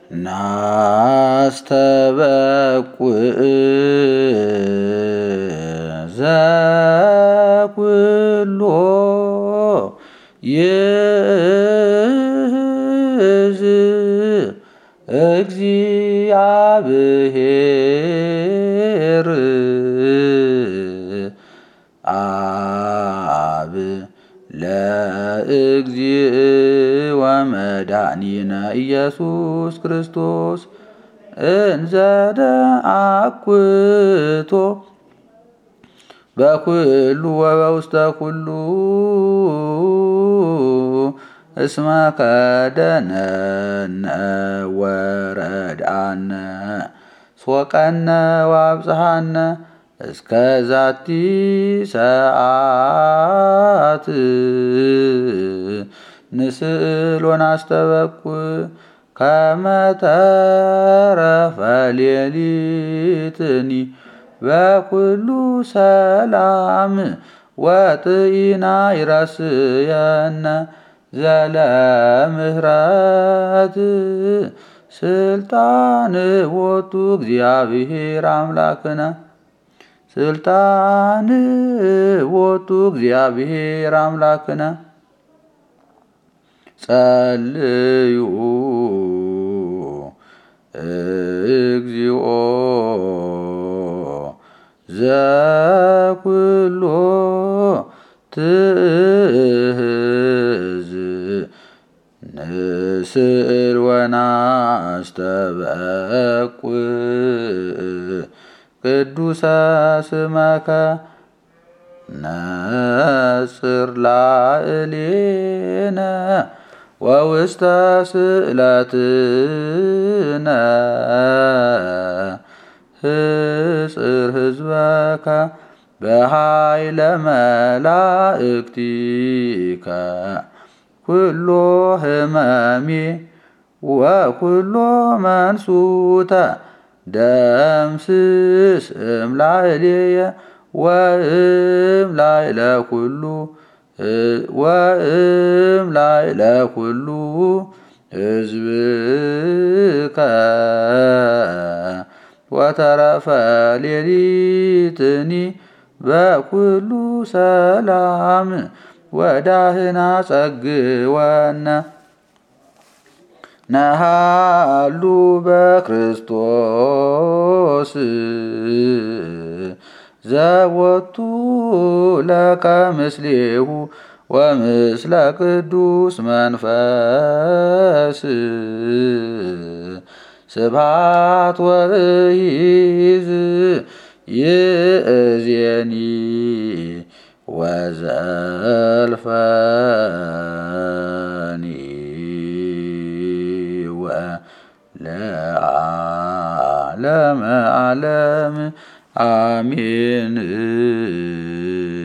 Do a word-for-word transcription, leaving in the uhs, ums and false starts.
ናስተበቁዕ ዘኩሎ ይእዝ እግዚአብሔር አብ ለእግዚእ ወመድኃኒነ ኢየሱስ ክርስቶስ እንዘ ነአኩቶ በኩሉ ወበውስተ ኩሉ እስመ ከደነነ ወረድአነ ሶቀነ ወአብጽሐነ እስከ ዛቲ ሰዓት ንስእል ወናስተበቁዕ ከመ ተረፈ ሌሊትኒ በኩሉ ሰላም ወጥኢና ይረስየነ ዘለምህረት ስልጣን ቦቱ እግዚአብሔር አምላክነ ስልጣን ቦቱ እግዚአብሔር አምላክነ ጸልዩ እግዚኦ ዘኩሎ ትእዝ ንስእል ወናስተበቁዕ ቅዱሰ ስመከ ነጽር ላዕሌነ ወውስተ ስእለትነ ህጽር ህዝበከ በኃይለ መላእክቲከ ኩሎ ህመሜ ወኩሎ መንሱተ ደምስስ እምላዕሌየ ወእምላዕለ ኩሉ ወእምላዕለ ኩሉ ህዝብከ ወተረፈ ሌሊትኒ በኩሉ ሰላም ወዳህና ጸግወነ ነሃሉ በክርስቶስ ዘወቱ ለከ ምስሌሁ ወምስለ ቅዱስ መንፈስ ስብሐት ወእይዝ ይእዜኒ ወዘልፈኒ ወለዓለመ ዓለም አሜን።